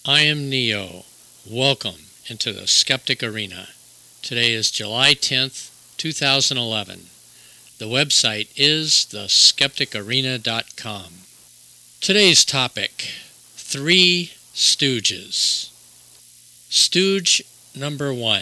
I am Neo. Welcome into the Skeptic Arena. Today is July 10th, 2011. The website is theskepticarena.com. Today's topic, Three Stooges. Stooge number 1.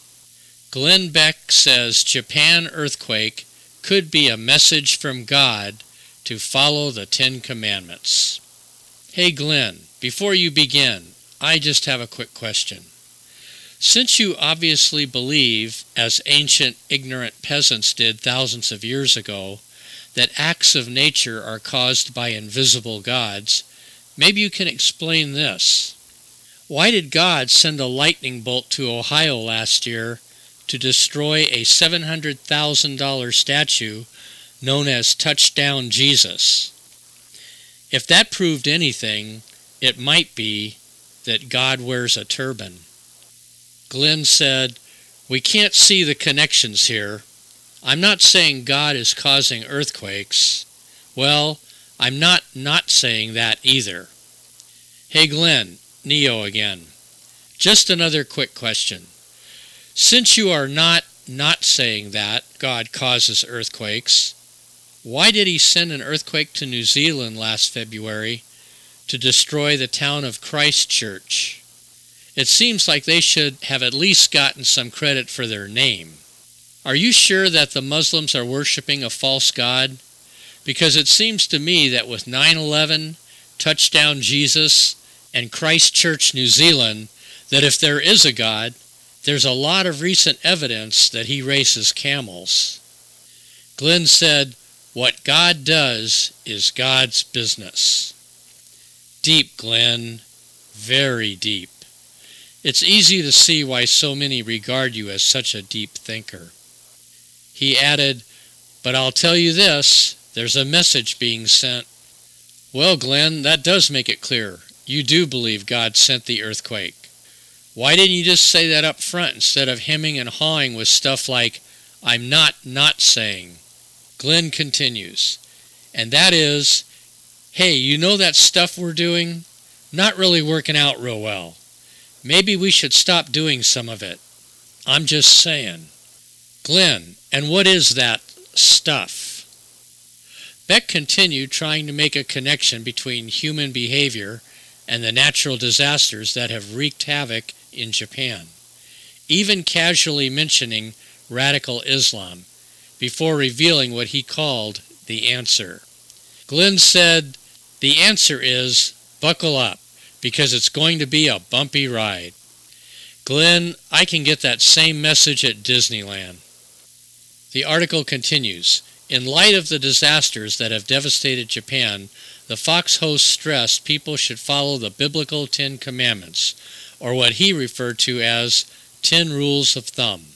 Glenn Beck says Japan earthquake could be a message from God to follow the Ten Commandments. Hey Glenn, before you begin, I just have a quick question. Since you obviously believe, as ancient ignorant peasants did thousands of years ago, that acts of nature are caused by invisible gods, maybe you can explain this. Why did God send a lightning bolt to Ohio last year to destroy a $700,000 statue known as Touchdown Jesus? If that proved anything, it might be that God wears a turban. Glenn said, "We can't see the connections here. I'm not saying God is causing earthquakes. Well, I'm not saying that either." Hey Glenn, Neo again. Just another quick question. Since you are not saying that God causes earthquakes, why did he send an earthquake to New Zealand last February to destroy the town of Christchurch? It seems like they should have at least gotten some credit for their name. Are you sure that the Muslims are worshiping a false god? Because it seems to me that with 9/11, Touchdown Jesus, and Christchurch, New Zealand, that if there is a God, there's a lot of recent evidence that he races camels. Glenn said, "What God does is God's business." Deep, Glenn. Very deep. It's easy to see why so many regard you as such a deep thinker. He added, "But I'll tell you this, there's a message being sent." Well, Glenn, that does make it clear. You do believe God sent the earthquake. Why didn't you just say that up front instead of hemming and hawing with stuff like, "I'm not saying"? Glenn continues, and that is, hey, you know that stuff we're doing? Not really working out real well. Maybe we should stop doing some of it. I'm just saying. Glenn, and what is that stuff? Beck continued trying to make a connection between human behavior and the natural disasters that have wreaked havoc in Japan, even casually mentioning radical Islam, before revealing what he called the answer. Glenn said, "The answer is, buckle up, because it's going to be a bumpy ride." Glenn, I can get that same message at Disneyland. The article continues, in light of the disasters that have devastated Japan, the Fox host stressed people should follow the biblical 10 Commandments, or what he referred to as 10 rules of thumb.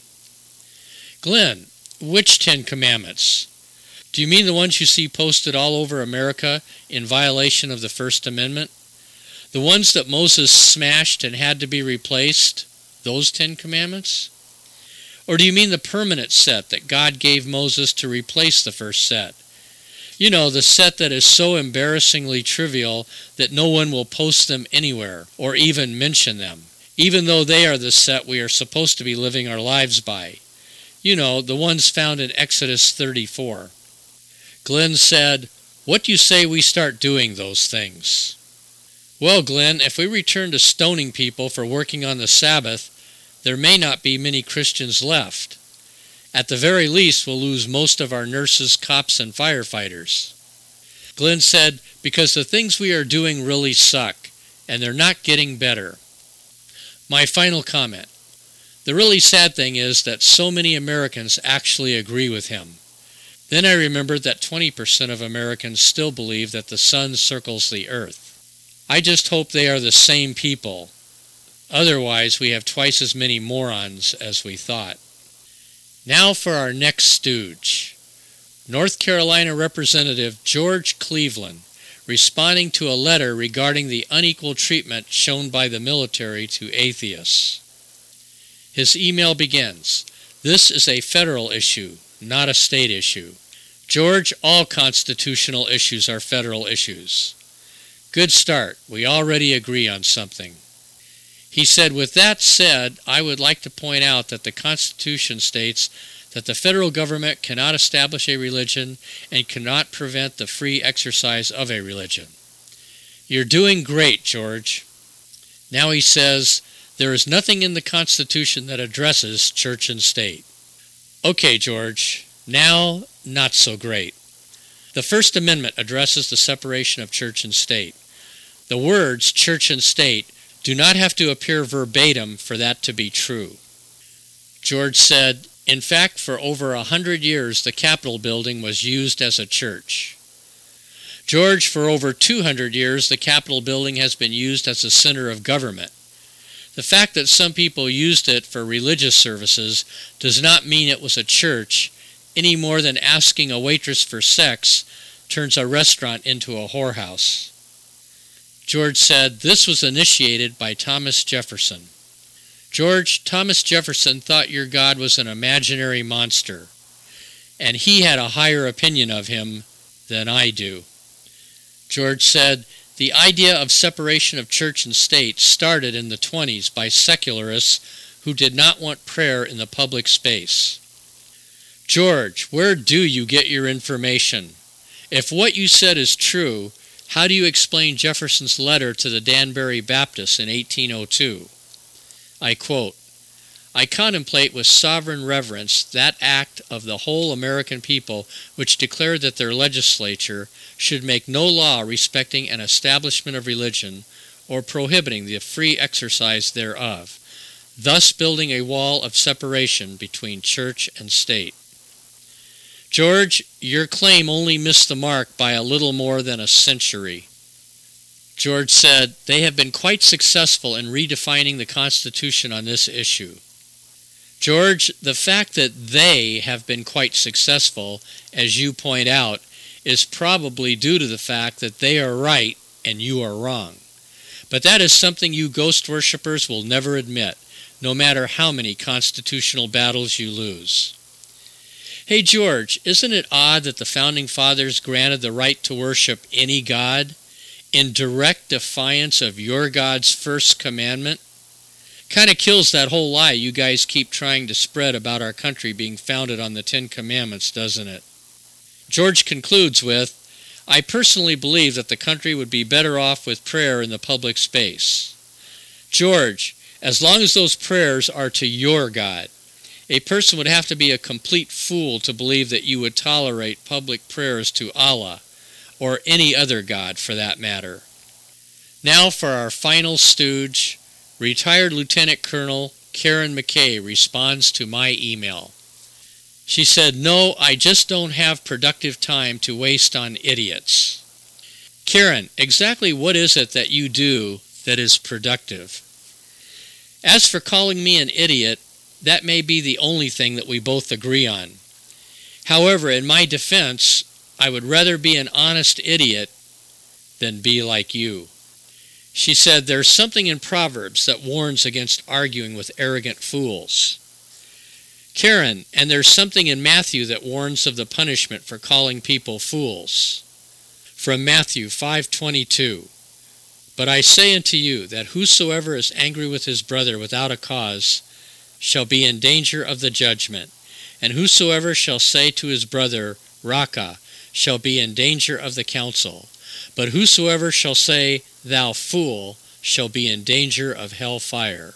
Glenn, which 10 Commandments? Do you mean the ones you see posted all over America in violation of the First Amendment? The ones that Moses smashed and had to be replaced? Those 10 Commandments? Or do you mean the permanent set that God gave Moses to replace the first set? You know, the set that is so embarrassingly trivial that no one will post them anywhere or even mention them, even though they are the set we are supposed to be living our lives by. You know, the ones found in Exodus 34. Glenn said, "What do you say we start doing those things?" Well, Glenn, if we return to stoning people for working on the Sabbath, there may not be many Christians left. At the very least, we'll lose most of our nurses, cops, and firefighters. Glenn said, "Because the things we are doing really suck, and they're not getting better." My final comment. The really sad thing is that so many Americans actually agree with him. Then I remembered that 20% of Americans still believe that the sun circles the earth. I just hope they are the same people. Otherwise, we have twice as many morons as we thought. Now for our next stooge. North Carolina Representative George Cleveland, responding to a letter regarding the unequal treatment shown by the military to atheists. His email begins, "This is a federal issue, not a state issue. George, all constitutional issues are federal issues." Good start. We already agree on something. He said, with that said, I would like to point out that the Constitution states that the federal government cannot establish a religion and cannot prevent the free exercise of a religion. You're doing great, George. Now he says, there is nothing in the Constitution that addresses church and state. Okay, George, now not so great. The First Amendment addresses the separation of church and state. The words church and state do not have to appear verbatim for that to be true. George said, in fact, for over 100 years, the Capitol building was used as a church. George, for over 200 years, the Capitol building has been used as a center of government. The fact that some people used it for religious services does not mean it was a church, any more than asking a waitress for sex turns a restaurant into a whorehouse. George said, this was initiated by Thomas Jefferson. George, Thomas Jefferson thought your God was an imaginary monster, and he had a higher opinion of him than I do. George said, the idea of separation of church and state started in the 1920s by secularists who did not want prayer in the public space. George, where do you get your information? If what you said is true, how do you explain Jefferson's letter to the Danbury Baptists in 1802? I quote, I contemplate with sovereign reverence that act of the whole American people which declared that their legislature should make no law respecting an establishment of religion or prohibiting the free exercise thereof, thus building a wall of separation between church and state. George, your claim only missed the mark by a little more than a century. George said, they have been quite successful in redefining the Constitution on this issue. George, the fact that they have been quite successful, as you point out, is probably due to the fact that they are right and you are wrong. But that is something you ghost worshippers will never admit, no matter how many constitutional battles you lose. Hey George, isn't it odd that the Founding Fathers granted the right to worship any God in direct defiance of your God's first commandment? Kind of kills that whole lie you guys keep trying to spread about our country being founded on the Ten Commandments, doesn't it? George concludes with, I personally believe that the country would be better off with prayer in the public space. George, as long as those prayers are to your God, a person would have to be a complete fool to believe that you would tolerate public prayers to Allah, or any other God for that matter. Now for our final stooge, retired Lieutenant Colonel Karen McKay responds to my email. She said, no, I just don't have productive time to waste on idiots. Karen, exactly what is it that you do that is productive? As for calling me an idiot, that may be the only thing that we both agree on. However, in my defense, I would rather be an honest idiot than be like you. She said, there's something in Proverbs that warns against arguing with arrogant fools. Karen, and there's something in Matthew that warns of the punishment for calling people fools. From Matthew 5:22. But I say unto you that whosoever is angry with his brother without a cause shall be in danger of the judgment, and whosoever shall say to his brother, Raca, shall be in danger of the council. But whosoever shall say, Thou fool, shall be in danger of hell fire.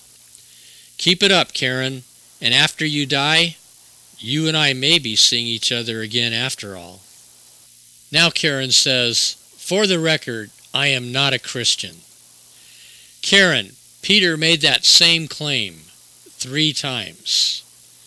Keep it up, Karen, and after you die, you and I may be seeing each other again after all. Now Karen says, for the record, I am not a Christian. Karen, Peter made that same claim 3 times.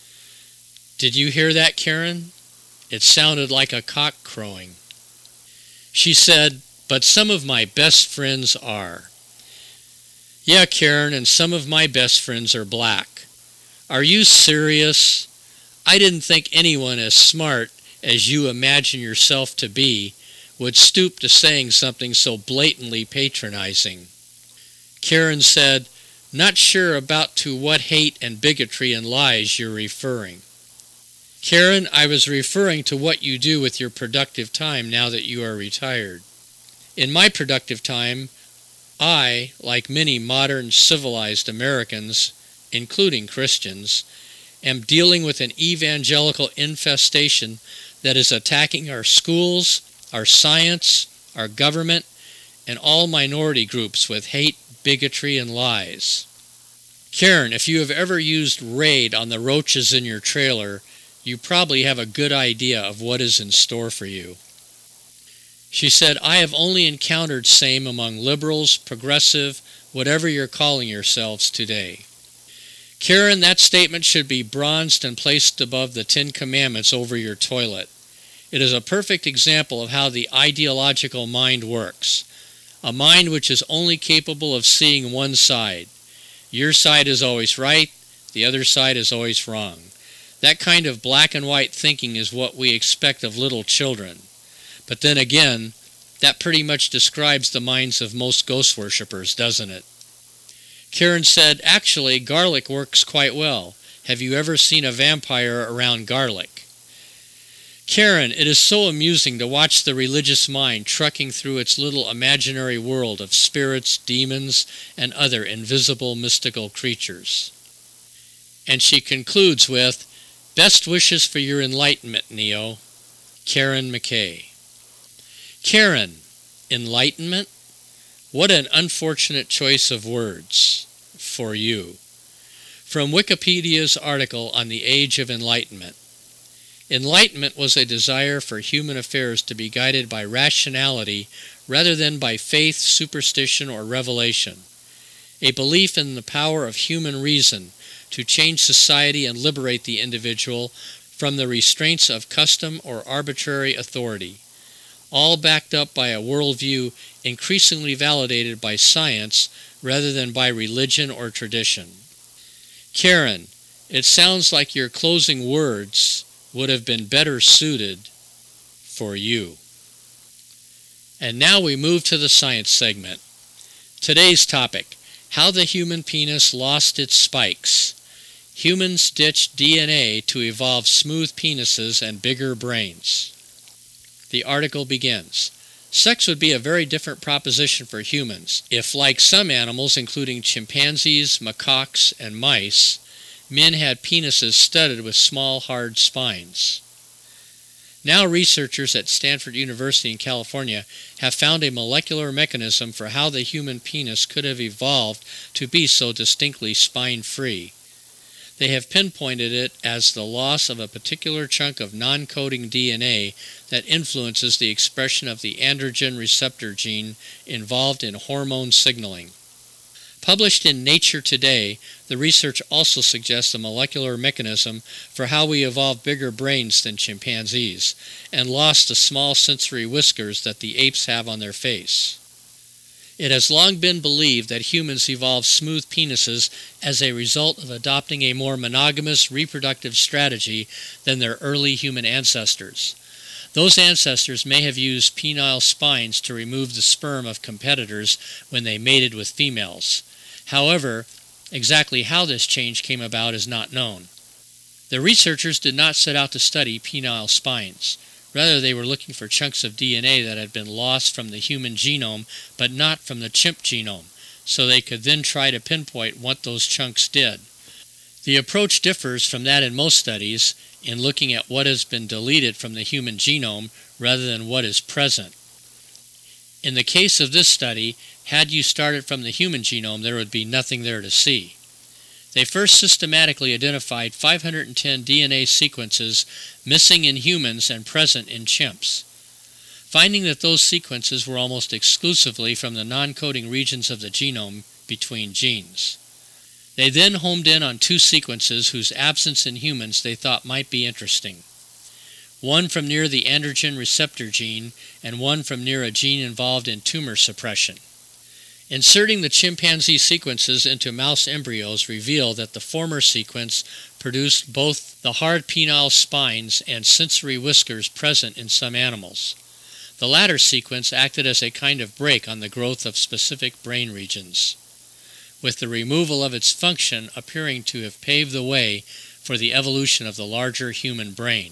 Did you hear that, Karen? It sounded like a cock crowing. She said, but some of my best friends are. Yeah, Karen, and some of my best friends are black. Are you serious? I didn't think anyone as smart as you imagine yourself to be would stoop to saying something so blatantly patronizing. Karen said, not sure about to what hate and bigotry and lies you're referring. Karen, I was referring to what you do with your productive time now that you are retired. In my productive time, I, like many modern civilized Americans, including Christians, am dealing with an evangelical infestation that is attacking our schools, our science, our government, and all minority groups with hate, bigotry, and lies. Karen, if you have ever used Raid on the roaches in your trailer, you probably have a good idea of what is in store for you. She said, I have only encountered same among liberals, progressive, whatever you're calling yourselves today. Karen, that statement should be bronzed and placed above the 10 Commandments over your toilet. It is a perfect example of how the ideological mind works. A mind which is only capable of seeing one side. Your side is always right, the other side is always wrong. That kind of black and white thinking is what we expect of little children. But then again, that pretty much describes the minds of most ghost worshippers, doesn't it? Karen said, actually, garlic works quite well. Have you ever seen a vampire around garlic? Karen, it is so amusing to watch the religious mind trucking through its little imaginary world of spirits, demons, and other invisible mystical creatures. And she concludes with, best wishes for your enlightenment, Neo. Karen McKay. Karen, enlightenment? What an unfortunate choice of words for you. From Wikipedia's article on the Age of Enlightenment. Enlightenment was a desire for human affairs to be guided by rationality rather than by faith, superstition, or revelation. A belief in the power of human reason to change society and liberate the individual from the restraints of custom or arbitrary authority, all backed up by a worldview increasingly validated by science rather than by religion or tradition. Karen, it sounds like your closing words would have been better suited for you. And now we move to the science segment. Today's topic, how the human penis lost its spikes. Humans ditched DNA to evolve smooth penises and bigger brains. The article begins. Sex would be a very different proposition for humans if, like some animals, including chimpanzees, macaques, and mice, men had penises studded with small, hard spines. Now researchers at Stanford University in California have found a molecular mechanism for how the human penis could have evolved to be so distinctly spine-free. They have pinpointed it as the loss of a particular chunk of non-coding DNA that influences the expression of the androgen receptor gene involved in hormone signaling. Published in Nature Today, the research also suggests a molecular mechanism for how we evolved bigger brains than chimpanzees and lost the small sensory whiskers that the apes have on their face. It has long been believed that humans evolved smooth penises as a result of adopting a more monogamous reproductive strategy than their early human ancestors. Those ancestors may have used penile spines to remove the sperm of competitors when they mated with females. However, exactly how this change came about is not known. The researchers did not set out to study penile spines. Rather, they were looking for chunks of DNA that had been lost from the human genome but not from the chimp genome, so they could then try to pinpoint what those chunks did. The approach differs from that in most studies in looking at what has been deleted from the human genome rather than what is present. In the case of this study, had you started from the human genome, there would be nothing there to see. They first systematically identified 510 DNA sequences missing in humans and present in chimps, finding that those sequences were almost exclusively from the non-coding regions of the genome between genes. They then homed in on two sequences whose absence in humans they thought might be interesting. One from near the androgen receptor gene and one from near a gene involved in tumor suppression. Inserting the chimpanzee sequences into mouse embryos revealed that the former sequence produced both the hard penile spines and sensory whiskers present in some animals. The latter sequence acted as a kind of brake on the growth of specific brain regions, with the removal of its function appearing to have paved the way for the evolution of the larger human brain.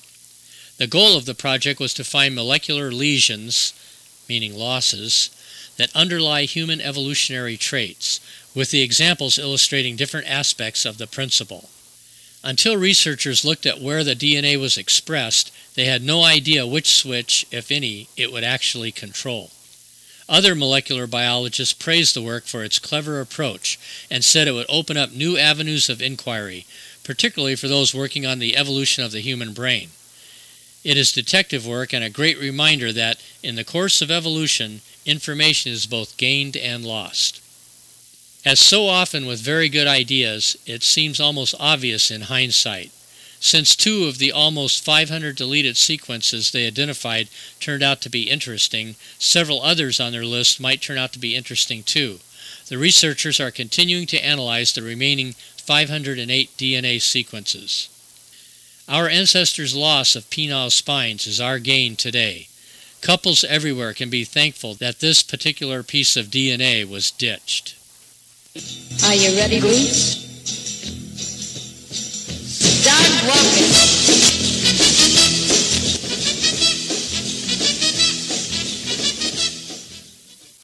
The goal of the project was to find molecular lesions, meaning losses, that underlie human evolutionary traits, with the examples illustrating different aspects of the principle. Until researchers looked at where the DNA was expressed, they had no idea which switch, if any, it would actually control. Other molecular biologists praised the work for its clever approach and said it would open up new avenues of inquiry, particularly for those working on the evolution of the human brain. It is detective work and a great reminder that, in the course of evolution, information is both gained and lost. As so often with very good ideas, it seems almost obvious in hindsight. Since 2 of the almost 500 deleted sequences they identified turned out to be interesting, several others on their list might turn out to be interesting too. The researchers are continuing to analyze the remaining 508 DNA sequences. Our ancestors' loss of penile spines is our gain today. Couples everywhere can be thankful that this particular piece of DNA was ditched. Are you ready, Boots? Start walking.